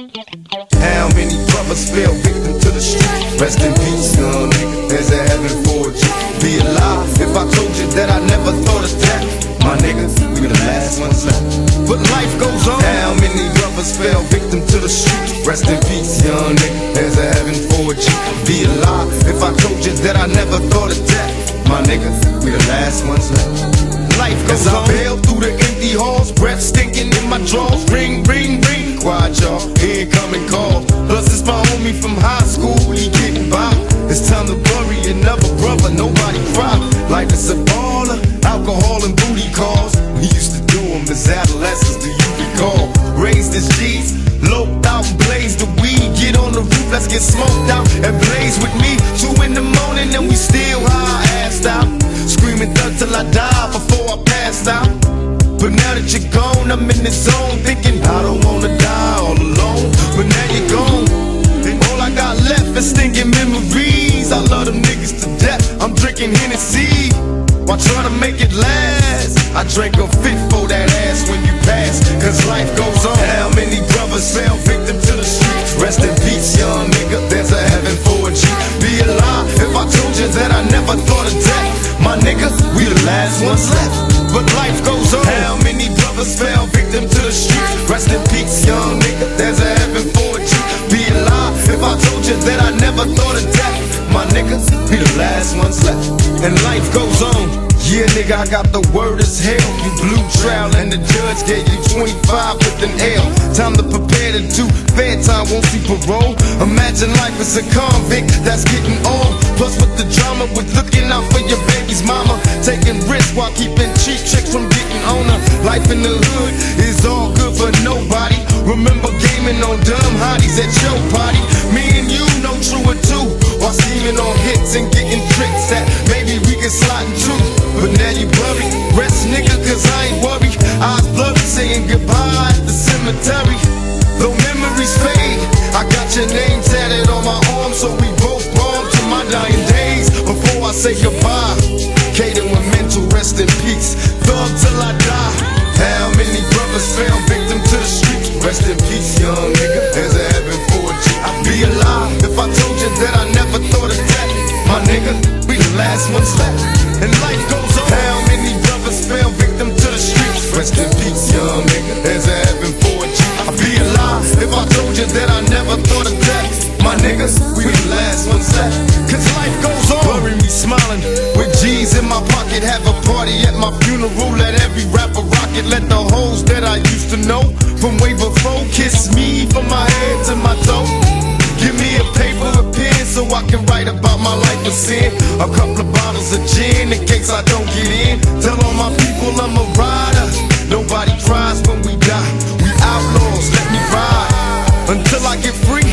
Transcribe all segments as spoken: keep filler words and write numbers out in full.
How many brothers fell victim to the street? Rest in peace, young nigga, there's a heaven for you. Be alive if I told you that I never thought of death. My nigga, we the last ones left, but life goes on. How many brothers fell victim to the street? Rest in peace, young nigga, there's a heaven for you. Be alive if I told you that I never thought of death. My nigga, we the last ones left. Life goes on. As I bail through the empty halls, breath stinking in my drawers. Ring, ring, ring, quiet y'all, incoming call. Plus it's my homie from high school, he getting by. It's time to bury another brother, nobody cry. Life is a baller, alcohol and booty calls. We used to do them as adolescents, do you recall? Raised as G's, loped out and blazed the weed. Get on the roof, let's get smoked out and blaze with me. Two in the morning and we still high, assed out. Screaming thug till I die before I passed out. But now that you're gone, I'm in the zone, thinking I don't wanna die all alone. But now you're gone, and all I got left is stinking memories. I love them niggas to death, I'm drinking Hennessy while trying to make it last. I drank a fit for that ass when you pass, cause life goes on. How many brothers fell victim to the streets? Rest in peace, young nigga, there's a heaven for a G. Be alive if I told you that I never thought of death. My nigga, we the last ones left, but life goes on. How many brothers fell victim to the streets? Rest in peace, young nigga, there's a heaven for a G. Be alive if I told you that I never thought of death. My niggas, we the last ones left, and life goes on. Yeah, nigga, I got the word as hell. You blew trial and the judge gave you twenty-five with an L. Time to prepare to do fair time, won't see parole. Imagine life as a convict that's getting old. Plus with the drama, with looking out for your baby's mama, taking risks while keeping cheap chicks from getting on her. Life in the hood is all good for nobody. Remember gaming on dumb hotties at your party. Me and you know true or two, while scheming on hits and getting tricks that maybe we can slide into. But now you worry, rest nigga, cause I ain't worried. Eyes blurry, saying goodbye at the cemetery. Though memories fade, I got your name tatted on my arm, so we both born to my dying days. Before I say goodbye, Kaden with mental rest in peace. Thug till I die. How many brothers fell victim to the streets? Rest in peace, young nigga, there's a heaven for a G. I'd be alive if I told you that I never thought of death. My nigga, we the last ones left, and life goes on. How many brothers fell victim to the streets? Rest in peace, young nigga, there's a heaven for a G. I'd be alive if I told you that I never thought of death. My niggas, we the last ones left, cause life goes on. Bury me smiling with G's in my pocket. Have a party at my funeral, let every rapper rock it. Let the hoes that I used to know from way before kiss me from my head to my toe. Give me a paper, a pen, so I can write about my life of sin. A couple of bottles of gin in case I don't get in. Tell all my people I'm a rider. Nobody cries when we die. We outlaws, let me ride until I get free.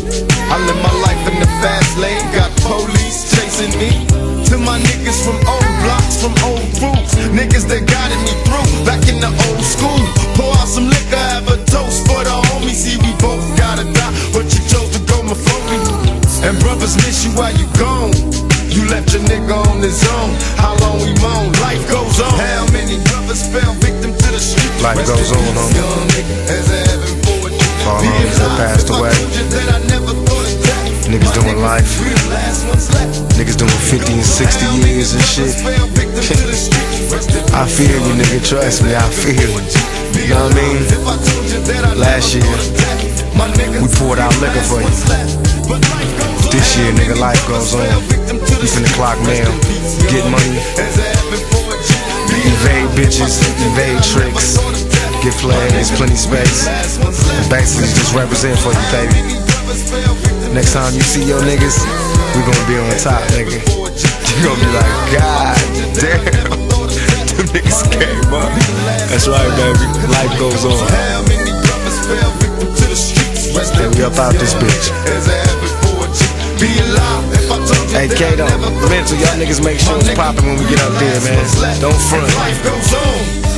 I live my life in the fast lane, got police chasing me. To my niggas from old blocks, from old groups, niggas that guided me through back in the old school. Pour out some liquor, have a toast for the homies. See, we both gotta die, but you chose to go my phony. And brothers miss you while you gone. You left your nigga on his own. How long we moan? Life goes on. How many brothers fell victim to the streets? Life goes on, homie. All homies that passed away. Niggas doing life. Niggas doing fifty and sixty years and shit. I feel you, nigga. Trust me, I feel you. You know what I mean? Last year, we poured out liquor for you. This year, nigga, life goes on. We finna clock mail, get money, evade bitches, evade tricks, get flags, plenty space, and basically just represent for you, baby. Next time you see your niggas, we gonna be on top, nigga. You gonna be like, God damn, them niggas came up. That's right, baby. Life goes on. And we up out this bitch. Hey, Kato, mental, y'all niggas make sure it's poppin' when we get up there, man. Don't front.